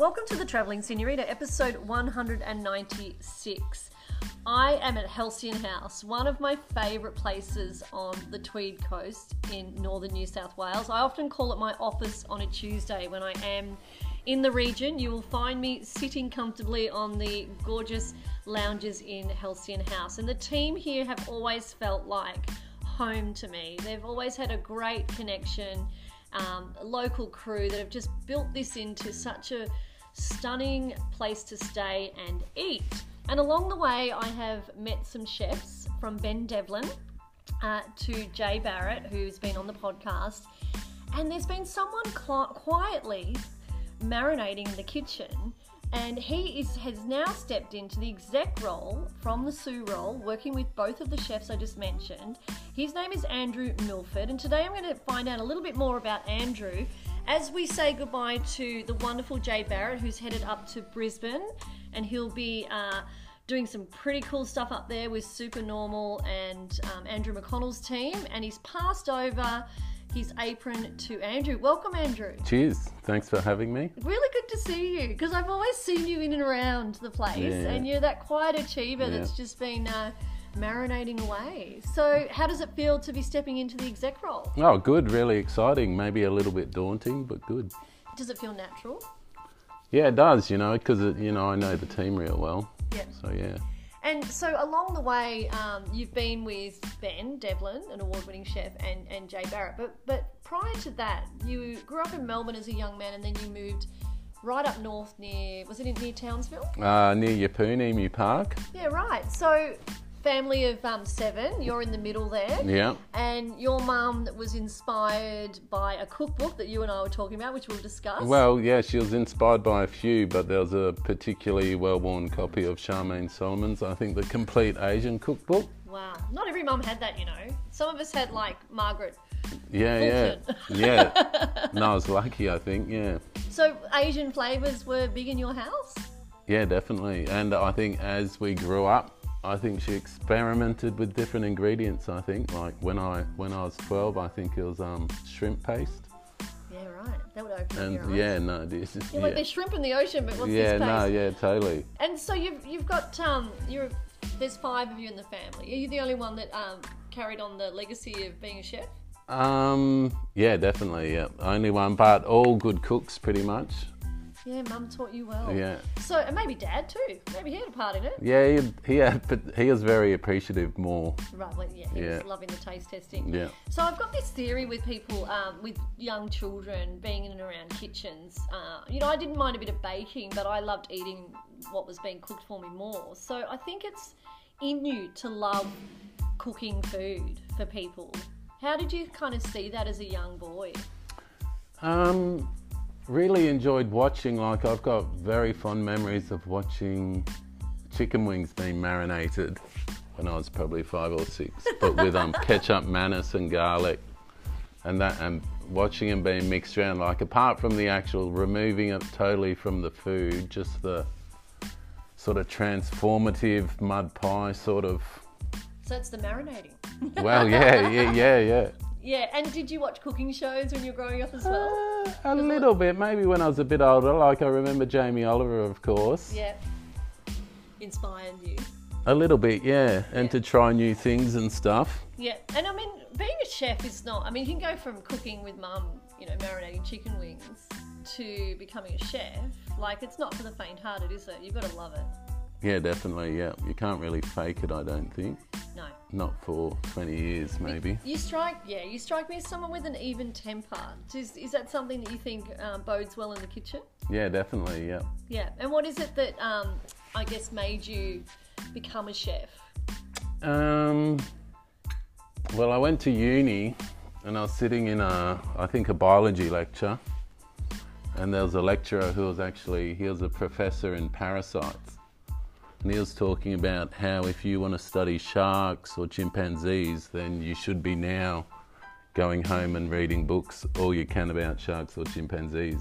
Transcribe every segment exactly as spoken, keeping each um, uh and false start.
Welcome to the Travelling Senorita, episode one hundred ninety-six. I am at Halcyon House, one of my favourite places on the Tweed coast in northern New South Wales. I often call it my office on a Tuesday when I am in the region. You will find me sitting comfortably on the gorgeous lounges in Halcyon House. And the team here have always felt like home to me. They've always had a great connection, um, a local crew that have just built this into such a stunning place to stay and eat. And along the way, I have met some chefs, from Ben Devlin uh, to Jay Barrett, who's been on the podcast. And there's been someone cl- quietly marinating in the kitchen, and he is has now stepped into the exec role from the sous role, working with both of the chefs I just mentioned. His name is Andrew Milford, and today I'm going to find out a little bit more about Andrew as we say goodbye to the wonderful Jay Barrett, who's headed up to Brisbane, and he'll be uh, doing some pretty cool stuff up there with Supernormal and um, Andrew McConnell's team, and he's passed over his apron to Andrew. Welcome, Andrew. Cheers. Thanks for having me. Really good to see you, because I've always seen you in and around the place, Yeah. and you're that quiet achiever Yeah. that's just been uh, marinating away. So how does it feel to be stepping into the exec role? Oh, good. Really exciting. Maybe a little bit daunting, but good. Does it feel natural? Yeah, it does, you know, because, you know, I know the team real well. Yep. So, yeah. And so along the way, um, you've been with Ben Devlin, an award-winning chef, and, and Jay Barrett. But but prior to that, you grew up in Melbourne as a young man, and then you moved right up north near, was it in, near Townsville? Uh, near Yeppoon, Emu Park. Yeah, right. So family of um, seven, you're in the middle there. Yeah. And your mum was inspired by a cookbook that you and I were talking about, which we'll discuss. Well, yeah, she was inspired by a few, but there was a particularly well-worn copy of Charmaine Solomon's, I think, the Complete Asian Cookbook. Wow. Not every mum had that, you know. Some of us had, like, Margaret Yeah, Fulton. yeah. Yeah. No, I was lucky, I think, yeah. So Asian flavours were big in your house? Yeah, definitely. And I think as we grew up, I think she experimented with different ingredients, I think. Like when I when I was twelve, I think it was um, shrimp paste. Yeah, right. That would open And your eyes. yeah, no, it is. You're Yeah, like, there's shrimp in the ocean, but what's yeah this paste? no, yeah, totally. And so you've you've got um you're there's five of you in the family. Are you the only one that um carried on the legacy of being a chef? Um, yeah, definitely, yeah. Only one, but all good cooks, pretty much. Yeah, Mum taught you well. Yeah. So, and maybe Dad too. Maybe he had a part in it. Yeah, he, he had, but he was very appreciative more. Right, well, yeah, he Yeah. was loving the taste testing. Yeah. So I've got this theory with people, um, with young children being in and around kitchens. Uh, you know, I didn't mind a bit of baking, but I loved eating what was being cooked for me more. So I think it's in you to love cooking food for people. How did you kind of see that as a young boy? Um, really enjoyed watching, like I've got very fond memories of watching chicken wings being marinated when I was probably five or six, but with um, ketchup, mayonnaise and garlic, and that, and watching them being mixed around, like apart from the actual removing it totally from the food, just the sort of transformative mud pie sort of. So it's the marinating. Well, yeah, yeah, yeah, yeah. Yeah, and did you watch cooking shows when you were growing up as well? Uh, a little bit, maybe when I was a bit older. Like I remember Jamie Oliver, of course. Yeah. Inspired you. A little bit, yeah, and Yeah. to try new things and stuff. Yeah, and I mean, being a chef is not, I mean, you can go from cooking with mum, you know, marinating chicken wings, to becoming a chef. Like, it's not for the faint-hearted, is it? You've got to love it. Yeah, definitely, yeah. You can't really fake it, I don't think. No. Not for twenty years, maybe. You strike, yeah, you strike me as someone with an even temper. Is, is that something that you think um, bodes well in the kitchen? Yeah, definitely, yeah. Yeah, and what is it that, um, I guess, made you become a chef? Um, well, I went to uni and I was sitting in a, I think a biology lecture, and there was a lecturer who was actually, he was a professor in parasites. And he was talking about how if you want to study sharks or chimpanzees, then you should be now going home and reading books all you can about sharks or chimpanzees.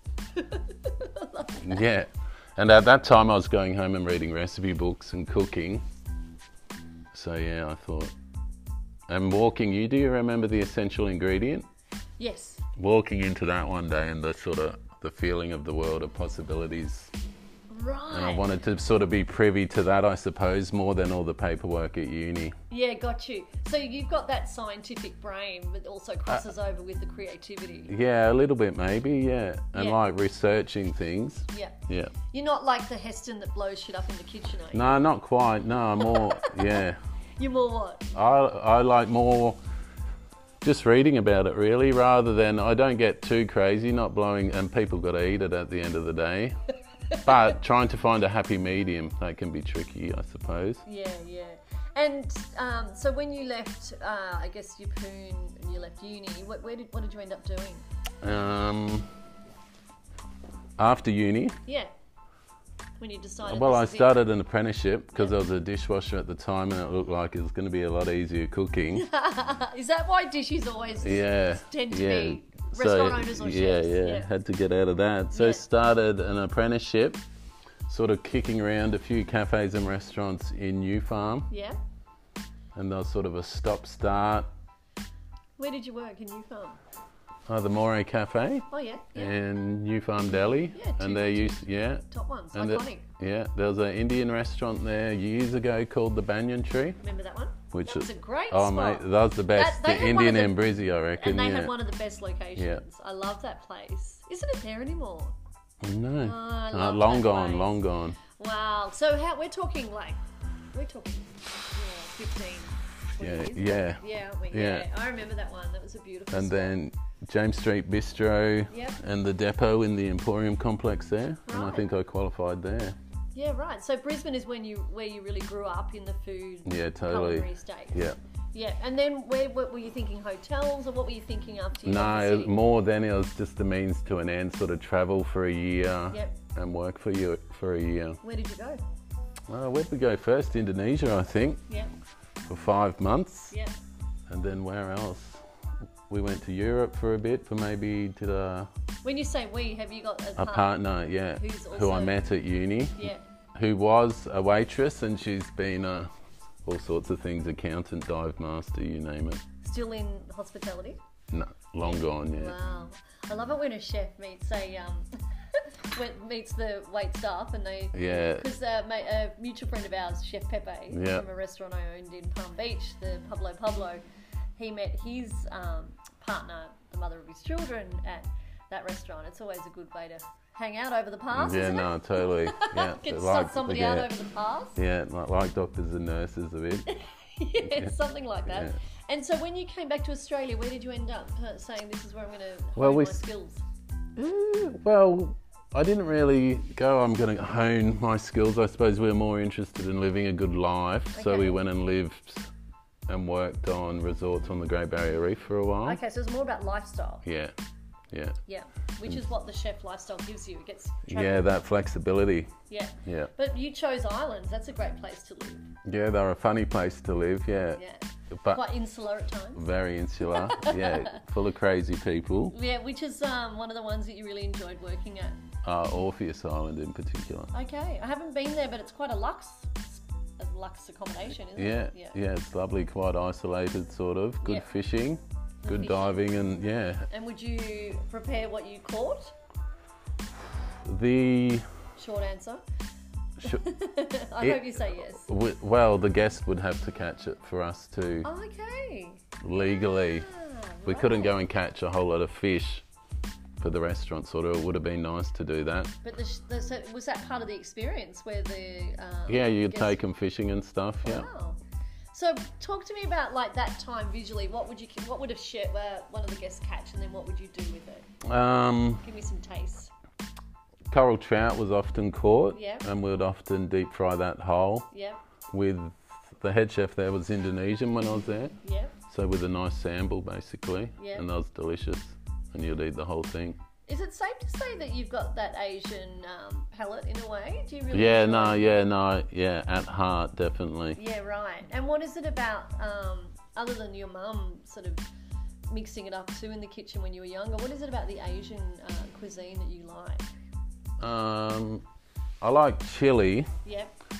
Yeah. And at that time I was going home and reading recipe books and cooking. So yeah, I thought. And walking, you do you remember the essential ingredient? Yes. Walking into that one day and the sort of the feeling of the world of possibilities. Right. And I wanted to sort of be privy to that, I suppose, more than all the paperwork at uni. Yeah, got you. So you've got that scientific brain, but also crosses uh, over with the creativity. Yeah, a little bit maybe, yeah. And yeah. like researching things. Yeah. Yeah. You're not like the Heston that blows shit up in the kitchen, are you? No, not quite. No, I'm more, yeah. You're more what? I, I like more just reading about it, really, rather than, I don't get too crazy, not blowing, and people got to eat it at the end of the day. But trying to find a happy medium, that can be tricky, I suppose. Yeah, yeah. And um, so when you left, uh, I guess, Yeppoon and you left uni, what, where did, what did you end up doing? Um, after uni, Yeah. When you decided. well, this I is it. started an apprenticeship because Yeah. I was a dishwasher at the time, and it looked like it was going to be a lot easier cooking. Is that why dishes always Yeah, tend to yeah. be restaurant owners or yeah, chefs? yeah, Yeah. had to get out of that. So Yeah. started an apprenticeship, sort of kicking around a few cafes and restaurants in New Farm, Yeah. and there was sort of a stop-start. Where did you work in New Farm? Oh, the Moray Cafe Oh yeah, yeah. and New Farm Deli, Yeah, two- and they used yeah, Top ones, and the- iconic. yeah. There was an Indian restaurant there years ago called the Banyan Tree, Remember that one? which That was is a great oh spot. mate, that was the best. That- they the had one of Indian the- Embrizzi, I reckon. And they yeah. had one of the best locations. I love that place. Isn't it there anymore? No, I Uh, love long that gone, place. long gone. Wow. So how we're talking like we're talking yeah, fifteen, twenty Yeah, years. yeah. Yeah, aren't we? Yeah. Yeah. I remember that one. That was a beautiful And spot. then James Street Bistro Yep. and the depot in the Emporium complex there, and I Right. think I qualified there. Yeah, right. So Brisbane is when you where you really grew up in the food Yeah, totally. culinary state. Yeah. Yeah. And then where what were you thinking, hotels, or what were you thinking after you No, left it the was city? more than it was just a means to an end, sort of travel for a year Yep. and work for you for a year. Where did you go? Uh, where'd we go first? Indonesia, I think, Yeah. for five months. Yeah. And then where else? We went to Europe for a bit, for maybe to the, When you say we, have you got a, a partner, yeah, Who's who I also- met at uni, Yeah. who was a waitress, and she's been uh, all sorts of things, accountant, dive master, you name it. Still in hospitality? No, long gone, yeah. Wow. I love it when a chef meets a um when, meets the wait staff and they Yeah. because uh, mate, a mutual friend of ours, Chef Pepe, Yeah. from a restaurant I owned in Palm Beach, the Pablo Pablo, he met his um, partner, the mother of his children, at that restaurant. It's always a good way to hang out over the past, Yeah, isn't no, it? totally. Yeah, Get but like, somebody yeah, out over the past. Yeah, like, like doctors and nurses a bit. Yeah, something like that. Yeah. And so when you came back to Australia, where did you end up uh, saying this is where I'm going to hone Well, we my s- skills? Eh, well, I didn't really go, I'm going to hone my skills. I suppose we were more interested in living a good life. So Okay. we went and lived and worked on resorts on the Great Barrier Reef for a while. Okay, so it's more about lifestyle. Yeah, yeah. Yeah, which is what the chef lifestyle gives you. It gets travel. Yeah, that flexibility. Yeah. Yeah. But you chose islands. That's a great place to live. Yeah, they're a funny place to live, yeah. Yeah. But Quite insular at times. very insular, yeah, full of crazy people. Yeah, which is um, one of the ones that you really enjoyed working at. Uh, Orpheus Island in particular. Okay, I haven't been there, but it's quite a luxe, a luxe accommodation, isn't Yeah, it? yeah, it's lovely, quite isolated sort of. Good Yeah. fishing, good fishing. diving, and yeah. And would you prepare what you caught? The Short answer. sh- I It- hope you say yes. w- well, the guest would have to catch it for us to Okay. legally. Ah, We couldn't right. go and catch a whole lot of fish for the restaurant. Sort of, it would have been nice to do that. But the, sh- the, so was that part of the experience where the um, Yeah, you'd guest- take them fishing and stuff. Yeah. Wow. So talk to me about like that time visually. What would you what would have sh- uh, one of the guests catch, and then what would you do with it? Um, Give me some taste. coral trout was often caught, Yeah. and we would often deep fry that whole. Yeah, With the head chef there was Indonesian when I was there, yeah. so with a nice sambal basically, Yeah. and that was delicious, and you'd eat the whole thing. Is it safe to say that you've got that Asian um, palate in a way? Do you really? Yeah, enjoy no, it? yeah, no, yeah, at heart definitely. Yeah, right. And what is it about, um, other than your mum sort of mixing it up too in the kitchen when you were younger? What is it about the Asian uh, cuisine that you like? Um, I like chili, Yep.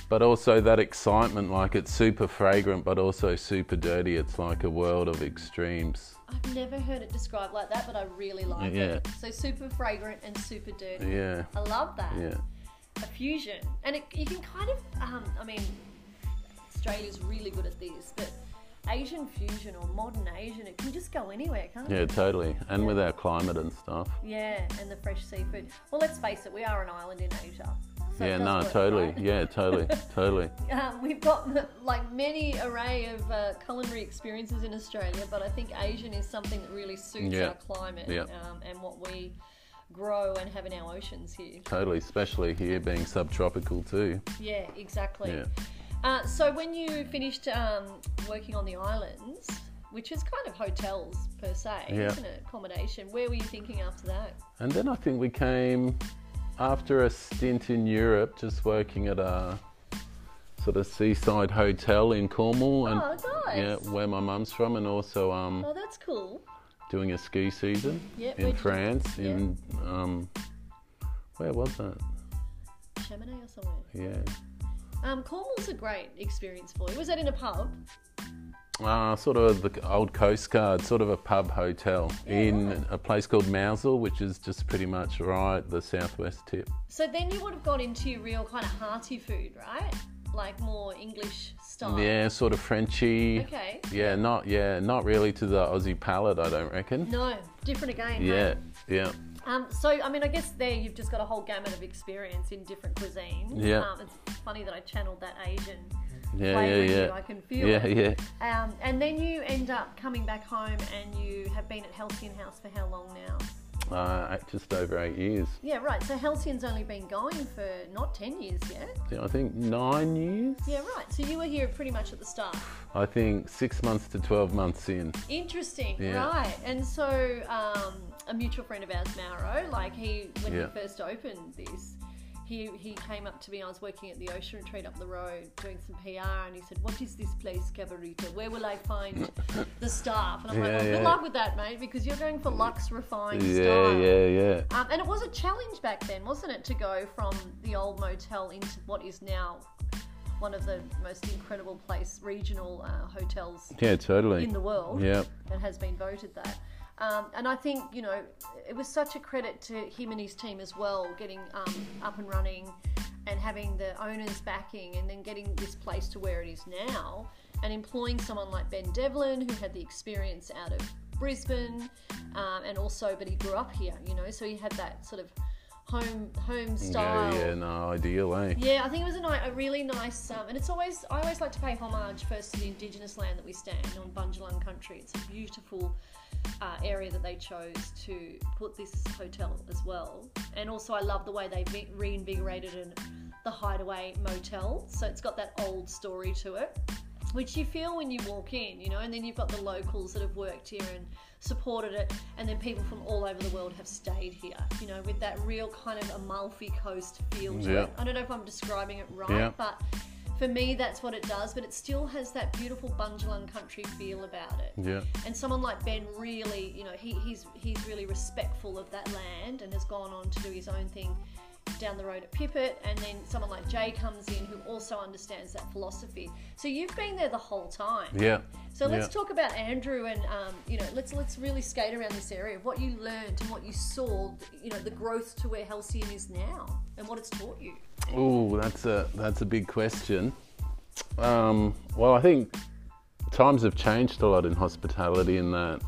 but also that excitement, like it's super fragrant but also super dirty. It's like a world of extremes. I've never heard it described like that, but I really like Yeah. it. So super fragrant and super dirty. Yeah. I love that. Yeah. A fusion. And it, you can kind of, um, I mean, Australia's really good at this, but Asian fusion or modern Asian, it can just go anywhere, can't it? Yeah, totally. And Yeah. with our climate and stuff. Yeah, and the fresh seafood. Well, let's face it, we are an island in Asia. So it Yeah, does no, work, totally. right? Yeah, totally, totally. Um, we've got like many array of uh, culinary experiences in Australia, but I think Asian is something that really suits Yeah. our climate Yeah. um, and what we grow and have in our oceans here. Totally, especially here being subtropical too. Yeah, exactly. Yeah. Uh, so when you finished um, working on the islands, which is kind of hotels per se, Yeah. isn't it? Accommodation. Where were you thinking after that? And then I think we came after a stint in Europe, just working at a sort of seaside hotel in Cornwall, and Oh, nice. yeah, where my mum's from, and also um, Oh, that's cool. doing a ski season Yeah, in where'd you- France. yeah. In um, where was that? Chamonix or somewhere. Yeah. Um, Cornwall's a great experience for you. Was that in a pub? Uh, sort of the old Coast Guard, sort of a pub hotel Yeah, in right. a place called Mousel, which is just pretty much right the southwest tip. So then you would have got into your real kind of hearty food, right? Like more English style. Yeah, sort of Frenchy. Okay. Yeah, not yeah, not really to the Aussie palate, I don't reckon. No, different again. Yeah, Hey? yeah, Um, so, I mean, I guess there you've just got a whole gamut of experience in different cuisines. Yeah. Um, it's funny that I channeled that Asian yeah, flavour yeah, in you. yeah. I can feel Yeah, it. yeah. Um, and then you end up coming back home and you have been at Halcyon House for how long now? Uh, just over eight years. Yeah, right. So Halcyon's only been going for not ten years yet. Yeah, I think nine years. Yeah, right. So you were here pretty much at the start. I think six months to twelve months in. Interesting, Yeah. right? And so um, a mutual friend of ours, Mauro, like he when Yeah. he first opened this, he he came up to me. I was working at the Ocean Retreat up the road doing some P R, and he said, "What is this place, Cabarita? Where will I find the staff?" And I'm like, Yeah, "Well, good yeah. luck with that, mate, because you're going for luxe, refined Yeah, style." yeah, yeah. Um, and it was a challenge back then, wasn't it, to go from the old motel into what is now one of the most incredible place regional uh, hotels Yeah, totally. in the world. Yeah, And has been voted that. Um, and I think, you know, it was such a credit to him and his team as well, getting um, up and running and having the owners backing and then getting this place to where it is now and employing someone like Ben Devlin, who had the experience out of Brisbane um, and also, but he grew up here, you know, so he had that sort of home home style. yeah, yeah. No, ideal, eh? Yeah, I think it was a, ni- a really nice, um, and it's always, I always like to pay homage first to the Indigenous land that we stand on, Bundjalung country. It's a beautiful uh, area that they chose to put this hotel as well. And also I love the way they ve- reinvigorated an, the Hideaway Motel. So it's got that old story to it, which you feel when you walk in, you know, and then you've got the locals that have worked here and supported it, and then people from all over the world have stayed here, you know, with that real kind of Amalfi Coast feel to Yeah. it. I don't know if I'm describing it right, Yeah. but for me that's what it does, but it still has that beautiful Bundjalung country feel about it. Yeah, And someone like Ben really, you know, he, he's he's really respectful of that land and has gone on to do his own thing down the road at Pippet, and then someone like Jay comes in who also understands that philosophy. So you've been there the whole time. yeah. So let's yeah. talk about Andrew and um, you know, let's let's really skate around this area of what you learned and what you saw, you know, the growth to where Halcyon is now and what it's taught you. Oh, that's a that's a big question. Um, well, I think times have changed a lot in hospitality in that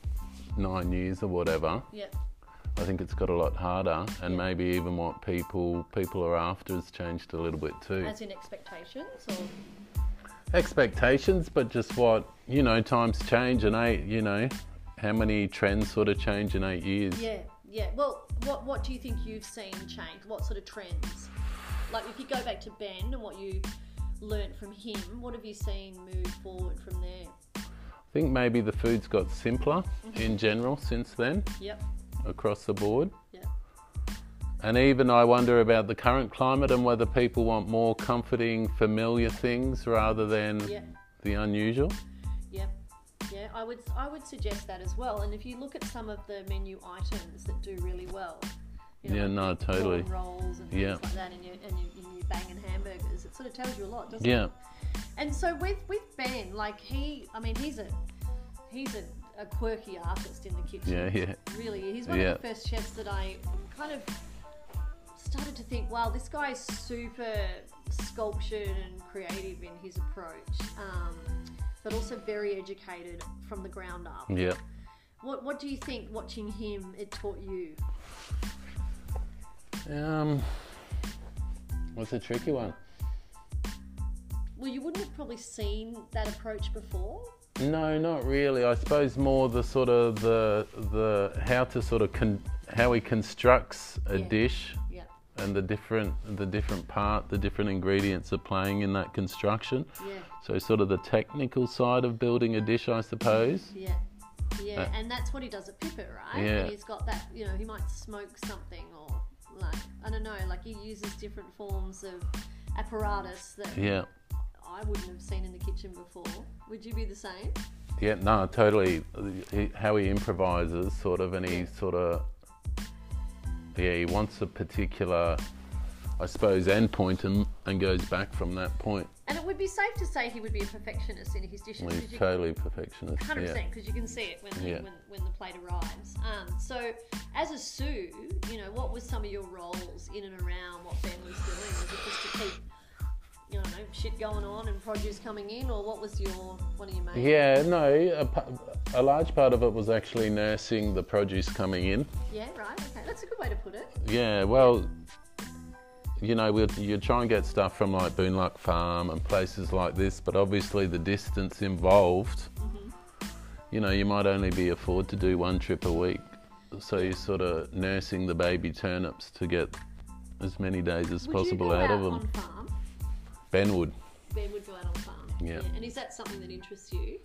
nine years or whatever. Yeah. I think it's got a lot harder, and Yeah. maybe even what people people are after has changed a little bit too. As in expectations or Expectations, but just what, you know, times change, and eight, you know, how many trends sort of change in eight years. yeah, yeah. Well, what what do you think you've seen change? What sort of trends? Like if you go back to Ben and what you learnt from him, what have you seen move forward from there? I think maybe the food's got simpler in general since then, Yep. across the board. Yep. And even I wonder about the current climate and whether people want more comforting, familiar things rather than Yep. the unusual. Yep. Yeah, I would I would suggest that as well. And if you look at some of the menu items that do really well, You know, Yeah, like no, your totally. prawn rolls and Yeah. things like that, and you and you, you banging hamburgers. It sort of tells you a lot, doesn't Yeah. it? And so with with Ben, like he, I mean, he's a he's a, a quirky artist in the kitchen. Yeah, yeah. Really, he's one Yeah. of the first chefs that I kind of started to think, wow, this guy is super sculptured and creative in his approach, um, but also very educated from the ground up. Yeah. What What do you think watching him it taught you? Um, what's a tricky one? Well, you wouldn't have probably seen that approach before. No, not really. I suppose more the sort of the the how to sort of con, how he constructs a Yeah. dish Yeah. and the different the different part, the different ingredients are playing in that construction. Yeah. So sort of the technical side of building a dish, I suppose. Yeah. Yeah, Uh, and that's what he does at Pipit, right? Yeah. And he's got that, you know, he might smoke something or like, I don't know, like he uses different forms of apparatus that Yeah. I wouldn't have seen in the kitchen before. Would you be the same? Yeah, no, totally. He, how he improvises, sort of, and he sort of, yeah, he wants a particular, I suppose, end point and, and goes back from that point. And it would be safe to say he would be a perfectionist in his dishes. Well, 'cause he's you- totally perfectionist. one hundred Yeah. percent, because you can see it when the, Yeah. when, when the plate arrives. Um, so, as a sous, you know, what were some of your roles in and around what Ben was doing? Was it just to keep, you know, shit going on and produce coming in, or what was your one of your main? Yeah, no, a, pa- a large part of it was actually nursing the produce coming in. Yeah, right. Okay, that's a good way to put it. Yeah, well, you know, we'd, you try and get stuff from like Boonluck Farm and places like this, but obviously the distance involved, Mm-hmm. you know, you might only be afford to do one trip a week. So you're sort of nursing the baby turnips to get as many days as Would possible you go out, out of them. on farm? Ben would. Ben would go out on farm. Yeah. And is that something that interests you?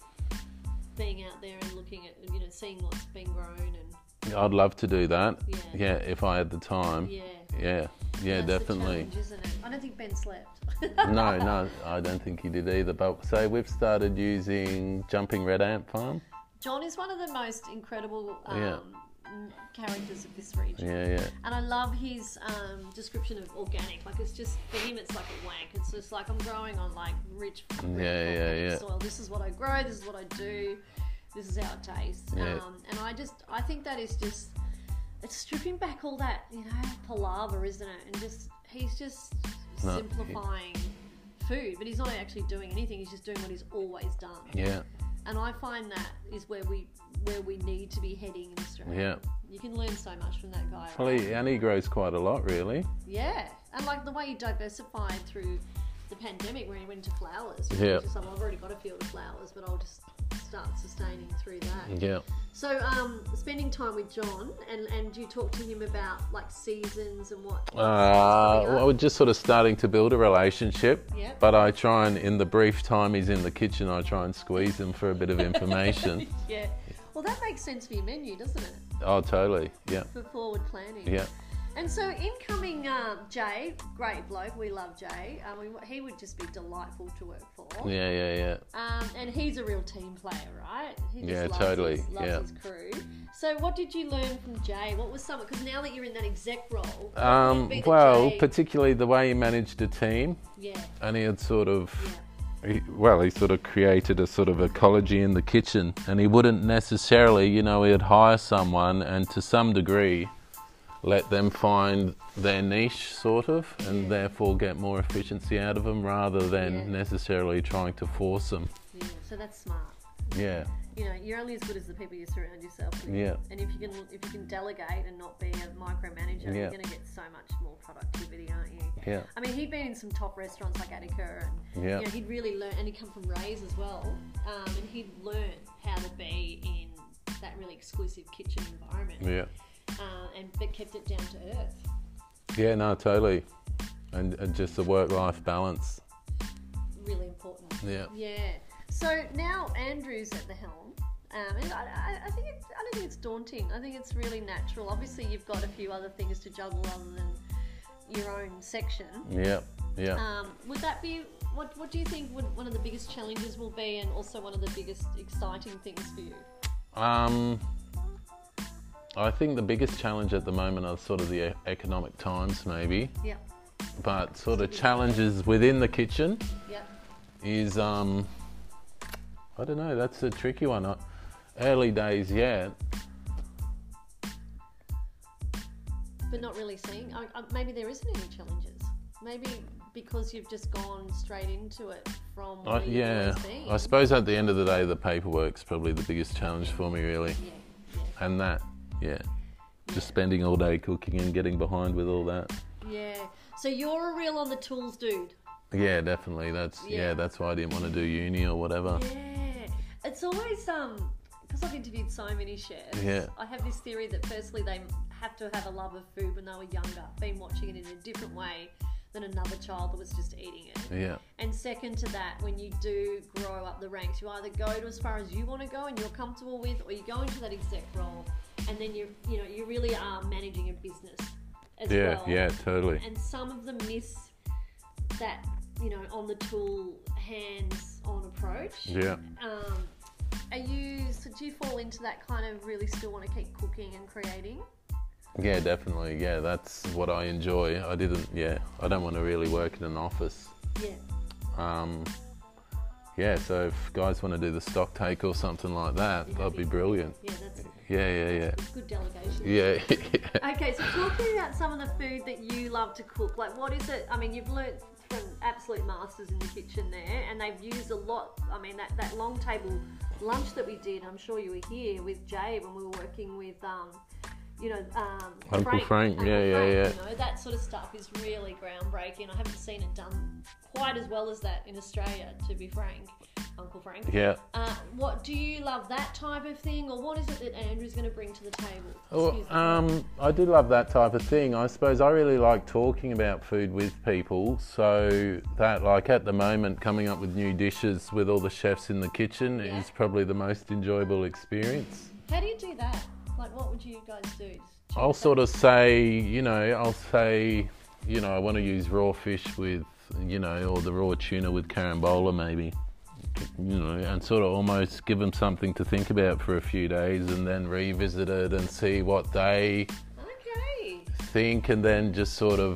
Being out there and looking at, you know, seeing what's been grown and I'd love to do that. Yeah. Yeah, if I had the time. yeah. Yeah, yeah, That's the definitely. challenge, isn't it? I don't think Ben slept. No, no, I don't think he did either. But so we've started using Jumping Red Ant Farm. John is one of the most incredible um, Yeah. m- characters of this region. Yeah, yeah. And I love his um, description of organic. Like, it's just, for him, it's like a wank. It's just like, I'm growing on like rich, Yeah, organic yeah, yeah. soil. This is what I grow. This is what I do. This is how it tastes. Yeah. Um, and I just, I think that is just, it's stripping back all that, you know, palaver, isn't it? And just, he's just No, he- simplifying food, but he's not actually doing anything. He's just doing what he's always done. Yeah, And I find that is where we where we need to be heading in Australia. yeah. You can learn so much from that guy. Well, Right? he, and he grows quite a lot, really. Yeah, and like the way he diversified through the pandemic, where he went to flowers. You know, Yeah. he's just like, well, I've already got a field of flowers, but I'll just start sustaining through that. Yeah. So, um, spending time with John, and and do you talk to him about like seasons and what? Uh, well, we're just sort of starting to build a relationship. Yep. But I try and, in the brief time he's in the kitchen, I try and squeeze him for a bit of information. Yeah. Well, that makes sense for your menu, doesn't it? Oh, totally. Yeah. For forward planning. Yeah. And so incoming um, Jay, great bloke, we love Jay. Um, we, he would just be delightful to work for. Yeah, yeah, yeah. Um, and he's a real team player, right? He just Yeah, loves totally, His, loves yeah. his crew. So what did you learn from Jay? What was some? Because now that you're in that exec role, what Um, would be the well, Jay- particularly the way he managed a team, yeah, and he had sort of, yeah, he, well, he sort of created a sort of ecology in the kitchen, and he wouldn't necessarily, you know, he'd hire someone and to some degree let them find their niche, sort of, and Yeah. therefore get more efficiency out of them rather than Yeah. necessarily trying to force them. yeah. So that's smart. Yeah, You know, you're only as good as the people you surround yourself with. Yeah. And if you can, if you can delegate and not be a micromanager, Yeah. you're going to get so much more productivity, aren't you? yeah, I mean, he'd been in some top restaurants like Attica, and Yeah. you know, he'd really learned, and he'd come from Ray's as well, um, and he'd learned how to be in that really exclusive kitchen environment, yeah. uh, and but kept it down to earth. Yeah, no, totally. And, and just the work-life balance. Really important. Yeah. Yeah. So now Andrew's at the helm, um, and I, I, I think it's, I don't think it's daunting. I think it's really natural. Obviously, you've got a few other things to juggle other than your own section. Yeah, yeah. Um, would that be what? What do you think would, one of the biggest challenges will be, and also one of the biggest exciting things for you? Um, I think the biggest challenge at the moment are sort of the e- economic times, maybe. Yeah. But sort of challenges within the kitchen Yeah. is, um, I don't know, that's a tricky one. Uh, Early days yet. But not really seeing. Uh, uh, maybe there isn't any challenges. Maybe because you've just gone straight into it from I, where yeah, you've always been. I suppose at the end of the day, the paperwork's probably the biggest challenge for me, really. Yeah. Yeah. And that, yeah. Just spending all day cooking and getting behind with all that. Yeah. So you're a real on the tools dude. Yeah, definitely. That's yeah. Yeah. That's why I didn't want to do uni or whatever. Yeah. It's always um because I've interviewed so many chefs. Yeah. I have this theory that firstly they have to have a love of food when they were younger, been watching it in a different way than another child that was just eating it. Yeah. And second to that, when you do grow up the ranks, you either go to as far as you want to go and you're comfortable with, or you go into that exec role, and then you you know you really are managing a business as Yeah. well. Yeah. Totally. And some of them miss that you know on the tool, hands-on approach. Yeah. Um, are you? So do you fall into that kind of really still want to keep cooking and creating? Yeah, definitely. Yeah, that's what I enjoy. I didn't. Yeah, I don't want to really work in an office. Yeah. Um, yeah, so if guys want to do the stock take or something like that, Yeah, that'd be that'd be- brilliant. Yeah, that's Yeah, yeah, yeah. it's good delegation. Yeah, yeah. Okay, so talk to me about some of the food that you love to cook. Like, what is it? I mean, you've learnt from absolute masters in the kitchen there, and they've used a lot. I mean, that, that long table lunch that we did, I'm sure you were here with Jay when we were working with, um, you know, um, Uncle Frank, Uncle yeah, yeah, Frank, yeah. You know, that sort of stuff is really groundbreaking. I haven't seen it done quite as well as that in Australia, to be frank, Uncle Frank. Yeah. Uh, what do you love that type of thing, or what is it that Andrew's going to bring to the table? Well, Excuse me. um, I do love that type of thing. I suppose I really like talking about food with people. So that, like at the moment, coming up with new dishes with all the chefs in the kitchen Yeah. is probably the most enjoyable experience. How do you do that? Like, what would you guys do? Just I'll sort of say, you know, I'll say, you know, I want to use raw fish with, you know, or the raw tuna with carambola maybe, you know, and sort of almost give them something to think about for a few days and then revisit it and see what they Okay. think and then just sort of,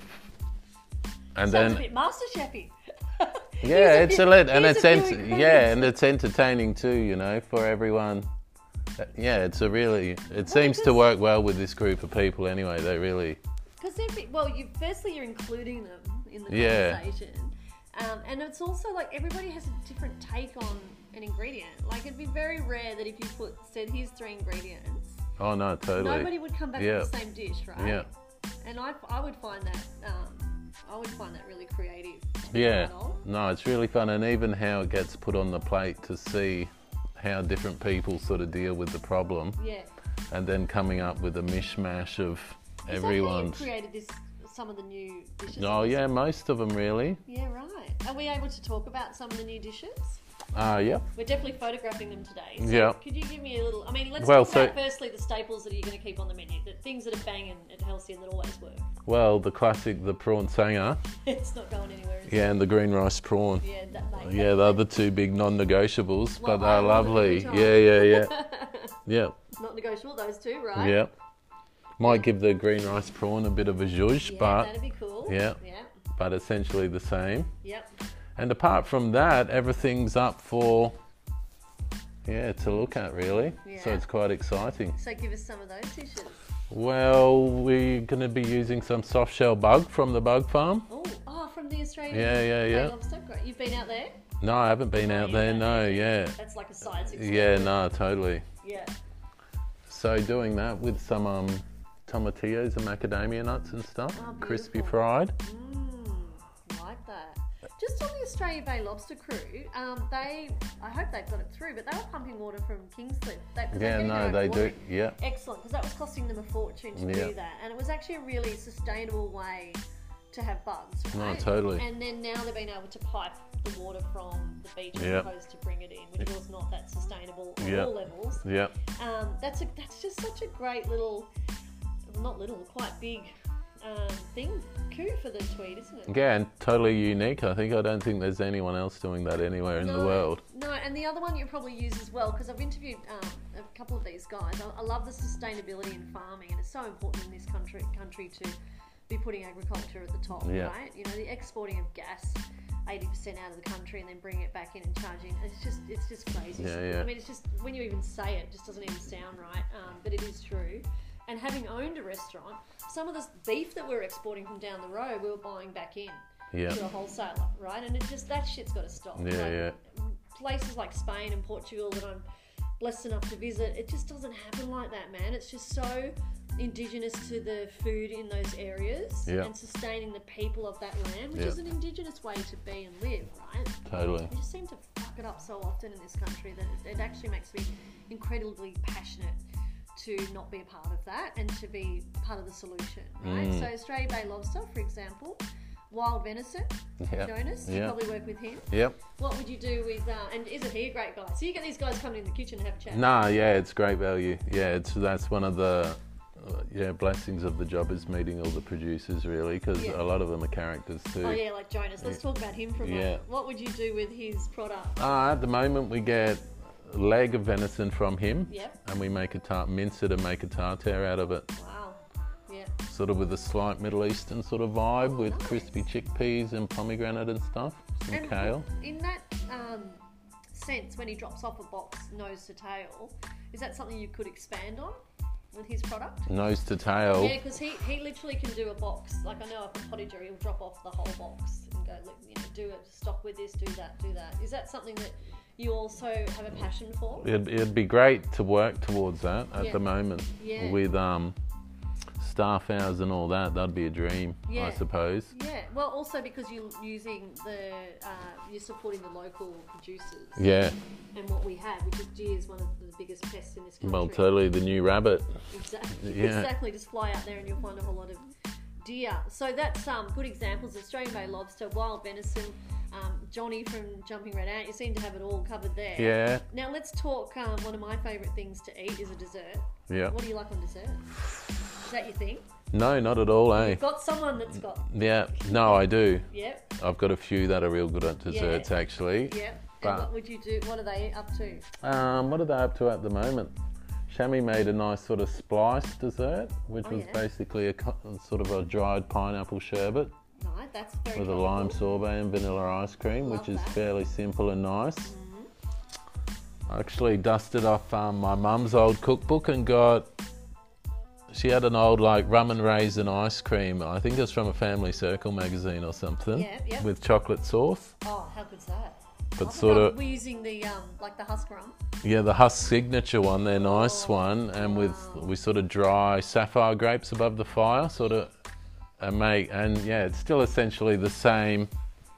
and Sounds then, a bit MasterChefy. yeah, it's a lit, and here's it's, a ent- few yeah, ingredients. and it's entertaining too, you know, for everyone. Yeah, it's a really, it Well, seems to because- work well with this group of people anyway. They really, Because every well, you firstly you're including them in the Yeah. conversation, um, and it's also like everybody has a different take on an ingredient. Like it'd be very rare that if you put said here's three ingredients, oh no, totally. nobody would come back Yeah. with the same dish, right? Yeah. And I, I would find that um, I would find that really creative. Yeah, Quite old. no, it's really fun, and even how it gets put on the plate to see how different people sort of deal with the problem, Yeah. and then coming up with a mishmash of Is that how you everyone's. created this? Some of the new dishes. Oh in this- yeah, most of them really. Yeah, right. Are we able to talk about some of the new dishes? Ah, uh, yeah. We're definitely photographing them today. So Yeah. Could you give me a little? I mean, let's Well, talk so- about firstly the staples that you're going to keep on the menu, the things that are banging at Halcyon that always work. Well, the classic, the prawn sanger, It's not going anywhere. Is yeah, and the green rice prawn. It? Yeah, that mate. Yeah, the other two big non-negotiables, Well, but I they're love them lovely. every Yeah, yeah, yeah, yeah, Not negotiable. Those two, right? yeah. Might give the green rice prawn a bit of a zhuzh, Yeah, but that'd be cool. yeah. Yeah. but essentially the same. Yep. And apart from that, everything's up for, yeah, to look at really. So Yeah. it's quite exciting. So give us some of those dishes. Well, we're going to be using some soft shell bug from the bug farm. Oh, oh, from the Australian. Yeah, yeah, Bay yeah. Lobster. Great. You've been out there? No, I haven't been Oh, out you've there. been No, there. yeah. That's like a science Yeah, experiment. no, totally. Yeah. So doing that with some um, tomatillos and macadamia nuts and stuff, Oh, crispy beautiful. fried. Mmm, like that. Just on the Australia Bay Lobster crew, um, they, I hope they've got it through, but they were pumping water from Kingscliff. They, 'cause they're Yeah, getting no, their own they do. water. Yeah, Excellent, because that was costing them a fortune to Yeah. do that, and it was actually a really sustainable way to have bugs. No, Right? totally. And then now they've been able to pipe the water from the beach Yeah. as opposed to bring it in, which was not that sustainable at Yeah. all levels. yeah, Um, that's a that's just such a great little, not little, quite big um, thing, coup for the tweed, isn't it? Yeah, and totally unique. I think I don't think there's anyone else doing that anywhere in no, the world. No, and the other one you probably use as well, because I've interviewed um, a couple of these guys. I, I love the sustainability in farming, and it's so important in this country country to be putting agriculture at the top, Yeah. right? You know, the exporting of gas, eighty percent out of the country, and then bringing it back in and charging. It's just, it's just crazy. Yeah, yeah. I mean, it's just, when you even say it, it just doesn't even sound right, um, but it is true. And having owned a restaurant, some of this beef that we're exporting from down the road, we were buying back in Yeah. to a wholesaler, right? And it just, that shit's got to stop. Yeah, Like, yeah. Places like Spain and Portugal that I'm blessed enough to visit, it just doesn't happen like that, man. It's just so indigenous to the food in those areas Yeah. and sustaining the people of that land, which Yeah. is an indigenous way to be and live, right? Totally. We just seem to fuck it up so often in this country that it, it actually makes me incredibly passionate to not be a part of that and to be part of the solution, right? Mm. So Australia Bay Lobster, for example, wild venison, Yeah. Jonas, you Yeah. probably work with him. Yep. What would you do with, uh, and isn't he a great guy? So you get these guys coming in the kitchen and have a chat. Nah, yeah, it's great value. Yeah, it's that's one of the uh, yeah blessings of the job is meeting all the producers really, because Yeah. a lot of them are characters too. Oh yeah, like Jonas. Let's talk about him for a Yeah. moment. What would you do with his product? Uh, at the moment, we get a leg of venison from him, Yep. and we make a tar- mince it and make a tartare out of it, Wow. Yeah. sort of with a slight Middle Eastern sort of vibe, Oh, with nice. crispy chickpeas and pomegranate and stuff, some And kale. in that um, sense, when he drops off a box nose to tail, is that something you could expand on with his product? Nose to tail. Yeah, because he, he literally can do a box. Like I know up at Potager, he'll drop off the whole box and go, look, you know, do it, stock with this, do that, do that. Is that something that you also have a passion for? It'd, it'd be great to work towards that at Yeah. the moment. Yeah. With um, staff hours and all that, that'd be a dream, Yeah. I suppose. Yeah, well, also because you're using the, uh, you're supporting the local producers Yeah, and what we have, which is deer is one of the biggest pests in this country. well, totally the new rabbit. Exactly. Yeah. Exactly. Just fly out there and you'll find a whole lot of deer. So that's um, good examples. Australian Bay Lobster, wild venison, um, Johnny from Jumping Red Ant. You seem to have it all covered there. Yeah, Now let's talk. Um, one of my favourite things to eat is a dessert. yeah. What do you like on dessert? Is that your thing? No, not at all, eh? Got someone that's got. Yeah, no, I do. Yep. I've got a few that are real good at desserts, actually. Yep. But- And what would you do? What are they up to? Um, what are they up to at the moment? Shami made a nice sort of spliced dessert, which Oh, was yeah. basically a co- sort of a dried pineapple sherbet Right. That's very. with a tropical. lime sorbet and vanilla ice cream, Love which is that. fairly simple and nice. I actually dusted off um, my mum's old cookbook and got. She had an old like rum and raisin ice cream. I think it was from a Family Circle magazine or something, Yeah, yeah. with chocolate sauce. Oh, how good's that? But I sort forgot of we're using the um like the husk rum. yeah, the Husk signature one, their nice Oh, one, and with wow. we sort of dry sapphire grapes above the fire, sort of, and make and yeah, it's still essentially the same.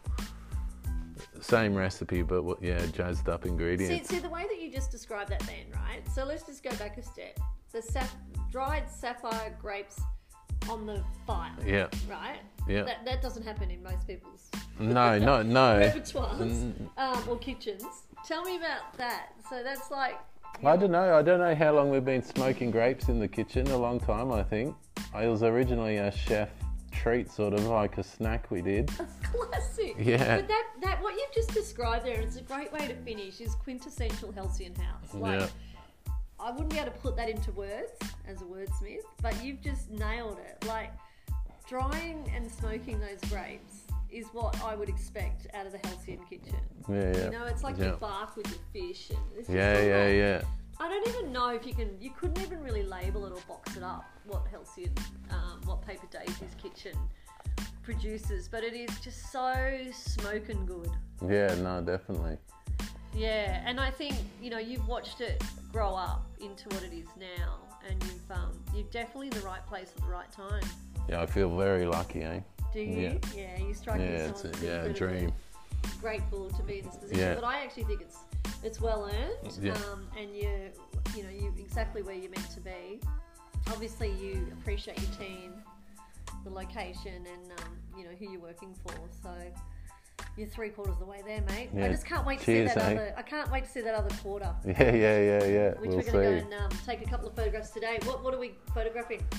Same recipe, but what, yeah, jazzed up See, ingredients. see the way that you just described that then, right? So let's just go back a step. The sap- dried sapphire grapes on the fire, Yeah, right? yeah. That, that doesn't happen in most people's No, no, no. repertoires um, or kitchens. Tell me about that. So that's like... I don't know. I don't know how long we've been smoking grapes in the kitchen. A long time, I think. I was originally a chef treat, sort of like a snack we did. That's classic. Yeah. But that, that what you've just described there, it's a great way to finish, is quintessential Halcyon House. Like, Yeah. I wouldn't be able to put that into words as a wordsmith, but you've just nailed it. Like, drying and smoking those grapes is what I would expect out of the Halcyon kitchen. Yeah, yeah. You know, it's like yeah. the bark with your fish. And it's just Yeah, all yeah, like- yeah. I don't even know if you can, you couldn't even really label it or box it up, what Halcyon, um, what Paper Daisy's kitchen produces, but it is just so smoking good. Yeah, no, definitely. Yeah, and I think, you know, you've watched it grow up into what it is now, and you've um, you're definitely in the right place at the right time. Yeah, I feel very lucky, eh? Do you? Yeah, you strike Yeah, me as it's someone a, who's yeah, a incredibly dream. grateful to be in this position. Yeah. But I actually think it's it's well earned, Yeah. um, and you you know you exactly where you're meant to be. Obviously, you appreciate your team, the location, and um, you know who you're working for. So you're three quarters of the way there, mate. I Yeah. just can't wait to Cheers, see that eh? other. I can't wait to see that other quarter. Yeah, yeah, yeah, yeah. Which we'll we're see. going to go and um, take a couple of photographs today. What what are we photographing?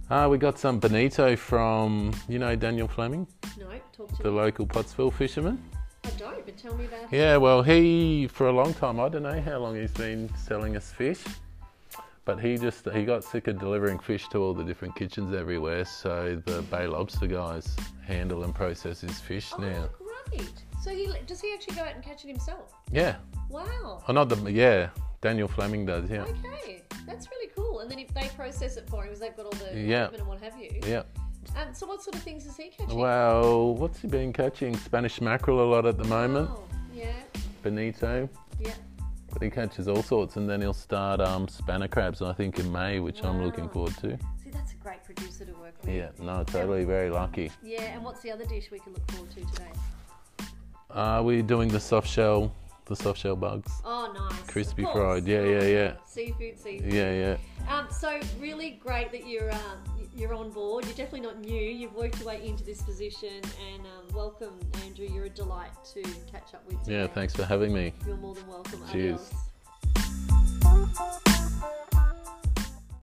Uh, we got some bonito from, you know, Daniel Fleming, No, talk to the me. local Pottsville fisherman. I don't, but tell me about it. Yeah, well, he, for a long time, I don't know how long he's been selling us fish, but he just, he got sick of delivering fish to all the different kitchens everywhere, so the Bay Lobster guys handle and process his fish Oh, now. great. So he does he actually go out and catch it himself? Yeah. Wow. Oh, not the, yeah, Daniel Fleming does, yeah. Okay, that's really cool. And then if they process it for him, because they've got all the Yeah. equipment and what have you. Yeah. Um, so what sort of things is he catching? Well, what's he been catching? Spanish mackerel a lot at the moment, Oh, yeah, bonito. yeah. But he catches all sorts, and then he'll start um, spanner crabs, I think, in May, which I'm looking Wow. forward to. See, that's a great producer to work with. Yeah, no, totally, very lucky. Yeah, and what's the other dish we can look forward to today? Are we doing the soft shell, the soft shell bugs? Oh, nice. Crispy Of course. fried, yeah, yeah, yeah. Seafood, seafood. Yeah, yeah. Um, so really great that you're um, you're on board. You're definitely not new. You've worked your way into this position, and um, welcome, Andrew. You're a delight to catch up with today. Yeah, thanks for having me. You're more than welcome. Cheers. Adios.